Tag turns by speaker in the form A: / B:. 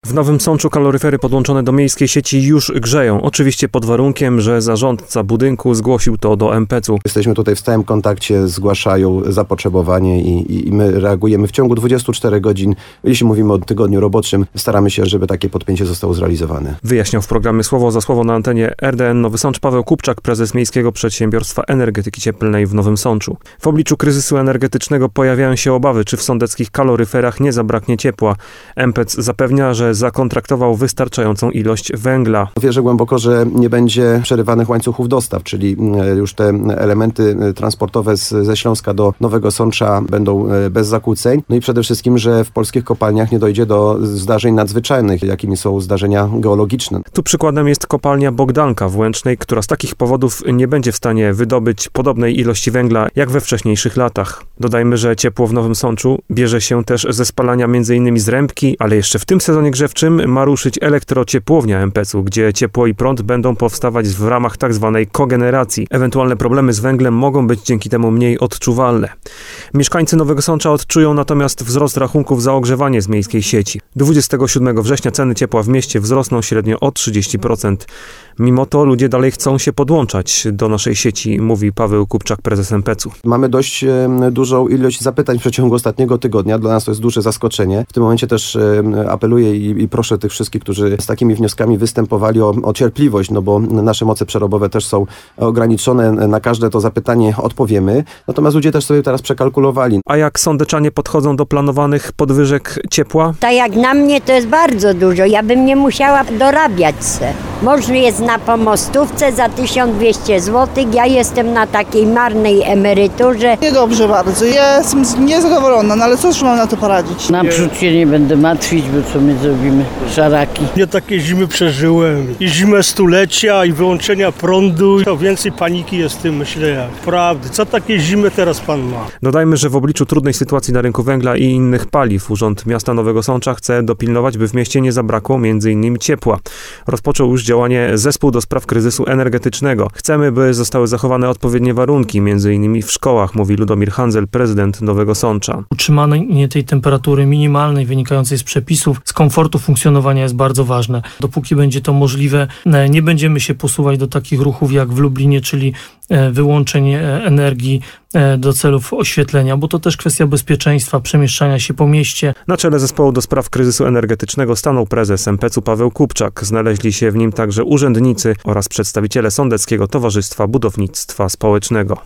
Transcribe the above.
A: W Nowym Sączu kaloryfery podłączone do miejskiej sieci już grzeją. Oczywiście pod warunkiem, że zarządca budynku zgłosił to do MPC-u.
B: Jesteśmy tutaj w stałym kontakcie, zgłaszają zapotrzebowanie i my reagujemy w ciągu 24 godzin. Jeśli mówimy o tygodniu roboczym, staramy się, żeby takie podpięcie zostało zrealizowane.
A: Wyjaśniał w programie Słowo za Słowo na antenie RDN Nowy Sącz Paweł Kupczak, prezes Miejskiego Przedsiębiorstwa Energetyki Cieplnej w Nowym Sączu. W obliczu kryzysu energetycznego pojawiają się obawy, czy w sądeckich kaloryferach nie zabraknie ciepła. MPC zapewnia, że zakontraktował wystarczającą ilość węgla.
B: Wierzę głęboko, że nie będzie przerywanych łańcuchów dostaw, czyli już te elementy transportowe ze Śląska do Nowego Sącza będą bez zakłóceń. No i przede wszystkim, że w polskich kopalniach nie dojdzie do zdarzeń nadzwyczajnych, jakimi są zdarzenia geologiczne.
A: Tu przykładem jest kopalnia Bogdanka w Łęcznej, która z takich powodów nie będzie w stanie wydobyć podobnej ilości węgla jak we wcześniejszych latach. Dodajmy, że ciepło w Nowym Sączu bierze się też ze spalania m.in. z rębki, ale jeszcze w tym sezonie grzewczym ma ruszyć elektrociepłownia MPC-u, gdzie ciepło i prąd będą powstawać w ramach tzw. kogeneracji. Ewentualne problemy z węglem mogą być dzięki temu mniej odczuwalne. Mieszkańcy Nowego Sącza odczują natomiast wzrost rachunków za ogrzewanie z miejskiej sieci. 27 września ceny ciepła w mieście wzrosną średnio o 30%. Mimo to ludzie dalej chcą się podłączać do naszej sieci, mówi Paweł Kupczak, prezes MPC-u.
B: Mamy dość dużą ilość zapytań w przeciągu ostatniego tygodnia. Dla nas to jest duże zaskoczenie. W tym momencie też apeluję i proszę tych wszystkich, którzy z takimi wnioskami występowali o cierpliwość, no bo nasze moce przerobowe też są ograniczone. Na każde to zapytanie odpowiemy. Natomiast ludzie też sobie teraz przekalkulowali.
A: A jak sądeczanie podchodzą do planowanych podwyżek ciepła?
C: Tak jak na mnie to jest bardzo dużo. Ja bym nie musiała dorabiać se. Można jest na pomostówce za 1200 zł. Ja jestem na takiej marnej emeryturze.
D: Niedobrze bardzo. Ja jestem niezadowolona, no ale cóż mam na to poradzić?
E: Naprzód się nie będę martwić, bo co my zrobimy? Szaraki.
F: Ja takie zimy przeżyłem. I zimę stulecia, i wyłączenia prądu. To więcej paniki jest w tym, myślę, jak prawdy. Co takie zimy teraz pan ma?
A: Dodajmy, że w obliczu trudnej sytuacji na rynku węgla i innych paliw Urząd Miasta Nowego Sącza chce dopilnować, by w mieście nie zabrakło m.in. ciepła. Rozpoczął już działanie Zespół do spraw kryzysu energetycznego. Chcemy, by zostały zachowane odpowiednie warunki, m.in. w szkołach, mówi Ludomir Handzel, prezydent Nowego Sącza.
G: Utrzymanie tej temperatury minimalnej wynikającej z przepisów, z komfortu funkcjonowania jest bardzo ważne. Dopóki będzie to możliwe, nie będziemy się posuwać do takich ruchów jak w Lublinie, czyli wyłączeń energii do celów oświetlenia, bo to też kwestia bezpieczeństwa, przemieszczania się po mieście.
A: Na czele Zespołu do spraw kryzysu energetycznego stanął prezes MPC-u Paweł Kupczak. Znaleźli się w nim także urzędnicy oraz przedstawiciele Sądeckiego Towarzystwa Budownictwa Społecznego.